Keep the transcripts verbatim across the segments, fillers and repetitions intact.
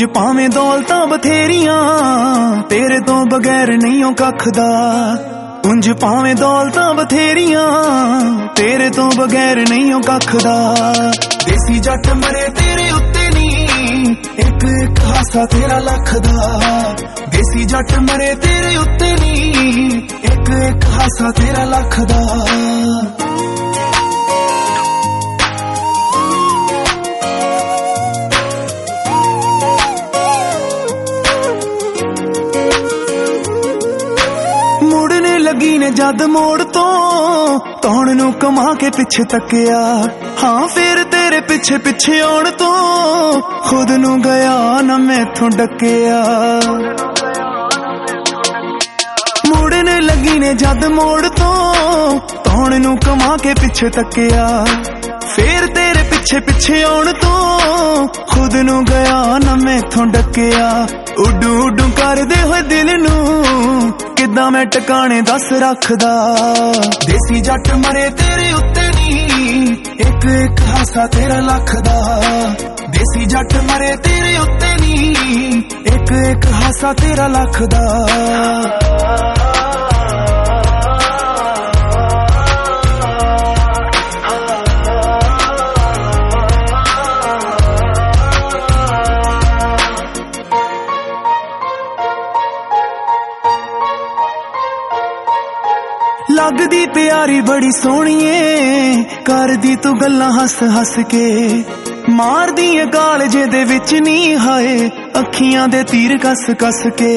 ਉਂਝ ਭਾਵੇਂ ਦੌਲਤਾਂ ਬਥੇਰੀਆਂ तेरे तो बगैर नहीं हो कख दा। ਉਂਝ ਭਾਵੇਂ ਦੌਲਤਾਂ ਬਥੇਰੀਆਂ तेरे तो बगैर नहीं हो कख दा। देसी जट मरे तेरे उत्ते नी एक एक हासा तेरा लख दा। देसी जट मरे तेरे उत्ते नी एक एक हासा तेरा लख दा। मुड़ने लगी ने जद मोड़ तो तौण नू कमा के पिछे तकिया। हाँ फिर तेरे पिछे पिछे आउण तो खुद नू गया ना मैथों डकिया। मुड़ने लगी ने जद मोड़ तो तौण नू कमा के पिछे तकिया। फिर तेरे पिछे पिछे आउण तो खुद नू गया ना मैथों डकिया। उडू उडू करदे होए दिल नू किदां मैं टकाने दस रखदा। देसी जट मरे तेरे उत्ते नी एक एक हासा तेरा लख दा। देसी जट मरे तेरे उत्ते नी एक एक हासा तेरा लख दा। लगदी प्यारी बड़ी सोहणीए करदी तू गल्लां हस हस के। मारदी ए गाल जेदे विच नी हाए अखियां दे तीर कस कस के।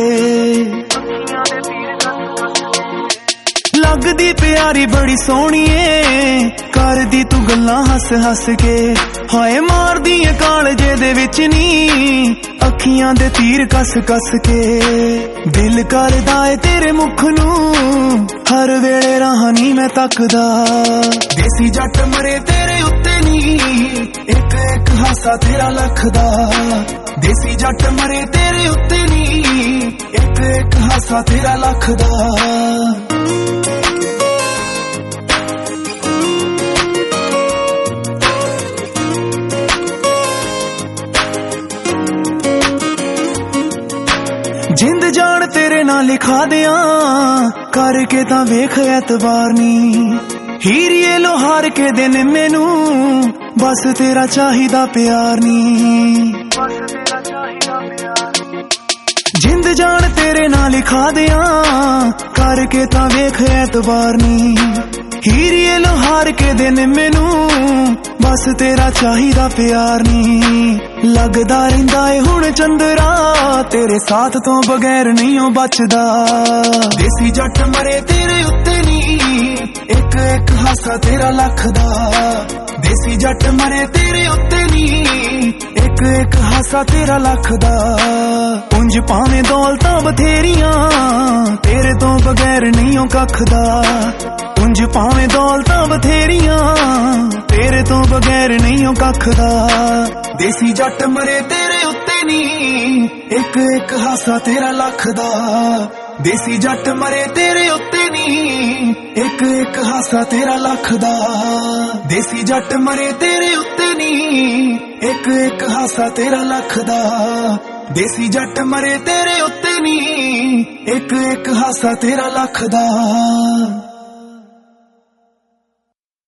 लगदी प्यारी बड़ी सोहणीए करदी तू गल्लां हस हस के। हाए मारदी ए गाल जेदे विच नी अखियां दे तीर कस कस के। दिल करदा ए तेरे मुख नू हर वेले राह नी मैं तकदा। देसी जट मरे तेरे उत्ते नी एक एक हासा तेरा लख दा। देसी जट मरे तेरे उत्ते नी एक एक हासा तेरा लख दा। जिंद जान तेरे ना लिखा दिया करके तां वेख एतबार नी। हीरिए लोहार के दिन मैनू बस तेरा चाहिदा प्यार नी। जिंद जान तेरे ना लिखा दिया करके तां वेख एतबार नी। हीरिए लोहार के दिन मैनू बस तेरा चाहिदा प्यार नी। लगदा रहिंदा ए हुण चंदरा तेरे साथ तो बगैर नहीं हो बचदा। देसी जट मरे तेरे उत्ते नी एक एक हासा तेरा लख दा। देसी जट मरे तेरे उत्ते नी एक एक हासा तेरा लख दा। ਉਂਝ ਭਾਵੇਂ दौलतां बथेरियां तेरे तो बगैर नहीं हो कख दा। ਉਂਝ ਭਾਵੇਂ दौलतां बथेरियां तेरे तो बगैर नहीं हो कख दा। देसी जट मरे तेरे उत्ते नी एक एक हासा तेरा लख दा। देसी जट मरे तेरे उत्ते नी एक एक हासा तेरा लख दा। देसी जट मरे तेरे उत्ते नी एक एक हासा तेरा लख दा। देसी जट मरे तेरे उत्ते नी एक एक हासा तेरा लख दा।